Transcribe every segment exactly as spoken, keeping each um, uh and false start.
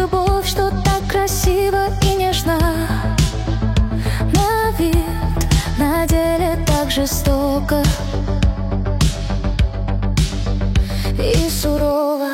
любовь, что так красиво и нежна. На вид, на деле так жестоко и сурово.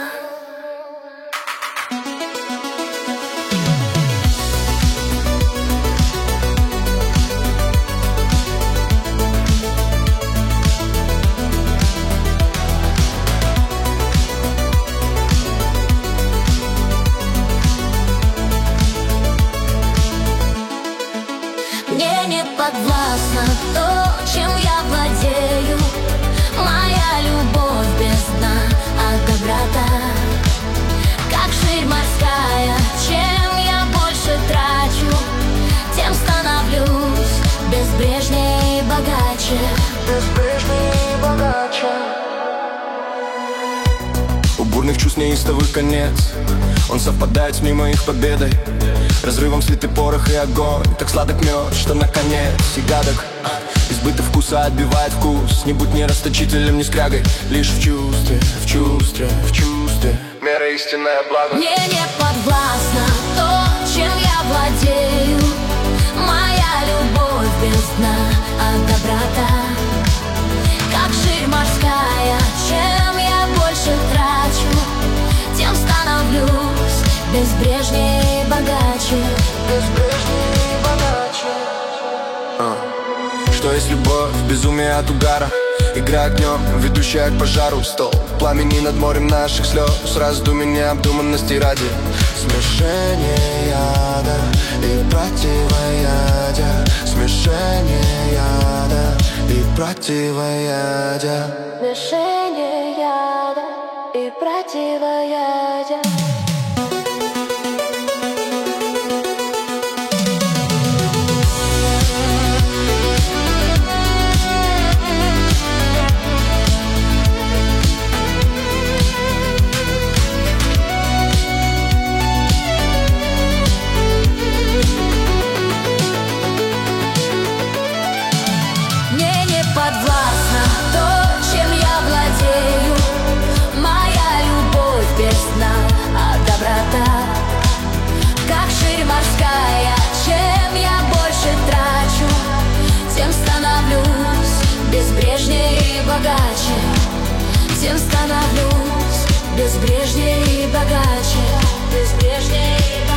Мне не подвластно то, чем я владею. Моя любовь без дна от доброта, как ширь морская. Чем я больше трачу, тем становлюсь безбрежней и богаче. Безбрежней и богаче. У бурных чувств неистовый конец, он совпадает с мнимой их победой. Разрывом слитый порох и огонь, так сладок мед, что наконец и гадок. Избыток вкуса отбивает вкус. Не будь ни расточителем, ни скрягой, лишь в чувстве, в чувстве, в чувстве мера истинная благо. Мне не подвластно то, чем я владею. Моя любовь без дна от доброта, как ширь морская. Чем я больше трачу, тем становлюсь безбрежней и богаче. Безбрежней и богаче. а. Что есть любовь, безумие от угара, игра огнем, ведущая к пожару. Стол пламени над морем наших слез, раздумий необдуманности ради. Смешение яда и противоядия, смешение яда и противоядия, Смешение яда и противоядия. Подвластно то, чем я владею. Моя любовь без дна от доброта, как ширь морская. Чем я больше трачу, тем становлюсь безбрежней и богаче. Тем становлюсь безбрежней и богаче. Безбрежней и